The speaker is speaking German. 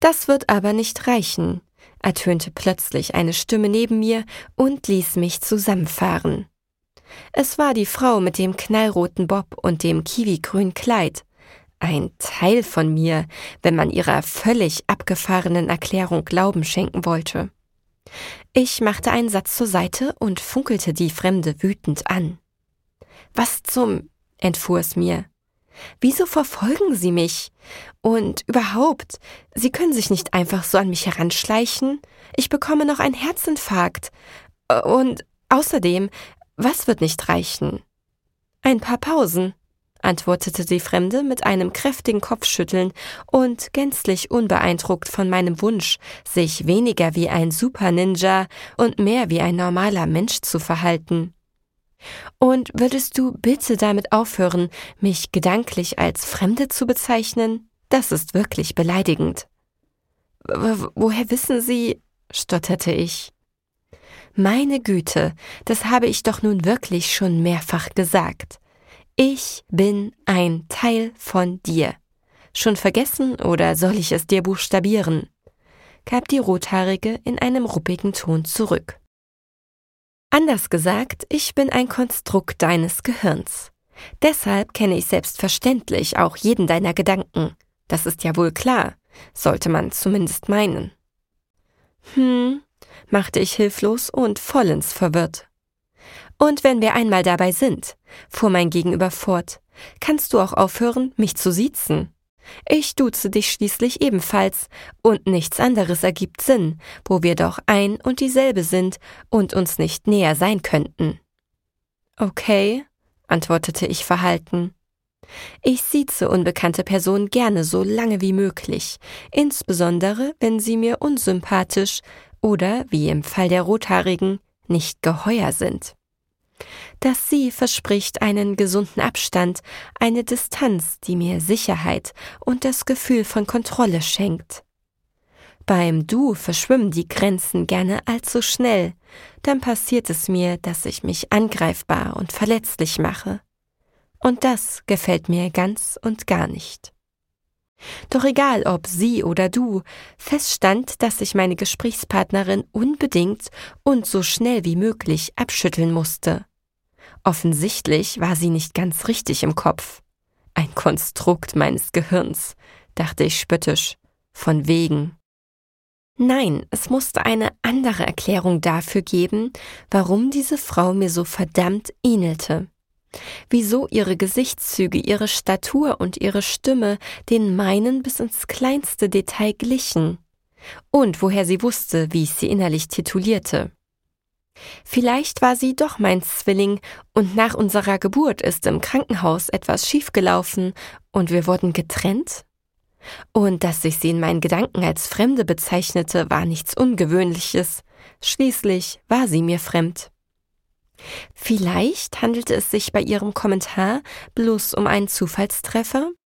»Das wird aber nicht reichen«, ertönte plötzlich eine Stimme neben mir und ließ mich zusammenfahren. Es war die Frau mit dem knallroten Bob und dem kiwigrünen Kleid. Ein Teil von mir, wenn man ihrer völlig abgefahrenen Erklärung Glauben schenken wollte. Ich machte einen Satz zur Seite und funkelte die Fremde wütend an. »Was zum«, entfuhr es mir. »Wieso verfolgen Sie mich? Und überhaupt, Sie können sich nicht einfach so an mich heranschleichen. Ich bekomme noch einen Herzinfarkt. Und außerdem, was wird nicht reichen?« »Ein paar Pausen«, antwortete die Fremde mit einem kräftigen Kopfschütteln und gänzlich unbeeindruckt von meinem Wunsch, sich weniger wie ein Super-Ninja und mehr wie ein normaler Mensch zu verhalten. »Und würdest du bitte damit aufhören, mich gedanklich als Fremde zu bezeichnen? Das ist wirklich beleidigend.« »Woher wissen Sie?«, stotterte ich. »Meine Güte, das habe ich doch nun wirklich schon mehrfach gesagt. Ich bin ein Teil von dir. Schon vergessen oder soll ich es dir buchstabieren?«, gab die Rothaarige in einem ruppigen Ton zurück. »Anders gesagt, ich bin ein Konstrukt deines Gehirns. Deshalb kenne ich selbstverständlich auch jeden deiner Gedanken. Das ist ja wohl klar, sollte man zumindest meinen.« Machte ich hilflos und vollends verwirrt. »Und wenn wir einmal dabei sind«, fuhr mein Gegenüber fort, »kannst du auch aufhören, mich zu siezen? Ich duze dich schließlich ebenfalls, und nichts anderes ergibt Sinn, wo wir doch ein und dieselbe sind und uns nicht näher sein könnten.« »Okay«, antwortete ich verhalten. Ich sieze unbekannte Personen gerne so lange wie möglich, insbesondere wenn sie mir unsympathisch oder, wie im Fall der Rothaarigen, nicht geheuer sind. Das Sie verspricht einen gesunden Abstand, eine Distanz, die mir Sicherheit und das Gefühl von Kontrolle schenkt. Beim Du verschwimmen die Grenzen gerne allzu schnell, dann passiert es mir, dass ich mich angreifbar und verletzlich mache. Und das gefällt mir ganz und gar nicht. Doch egal ob Sie oder Du, feststand, dass ich meine Gesprächspartnerin unbedingt und so schnell wie möglich abschütteln musste. Offensichtlich war sie nicht ganz richtig im Kopf. Ein Konstrukt meines Gehirns, dachte ich spöttisch, von wegen. Nein, es musste eine andere Erklärung dafür geben, warum diese Frau mir so verdammt ähnelte. Wieso ihre Gesichtszüge, ihre Statur und ihre Stimme den meinen bis ins kleinste Detail glichen. Und woher sie wusste, wie ich sie innerlich titulierte. Vielleicht war sie doch mein Zwilling und nach unserer Geburt ist im Krankenhaus etwas schiefgelaufen und wir wurden getrennt? Und dass ich sie in meinen Gedanken als Fremde bezeichnete, war nichts Ungewöhnliches. Schließlich war sie mir fremd. Vielleicht handelte es sich bei ihrem Kommentar bloß um einen Zufallstreffer?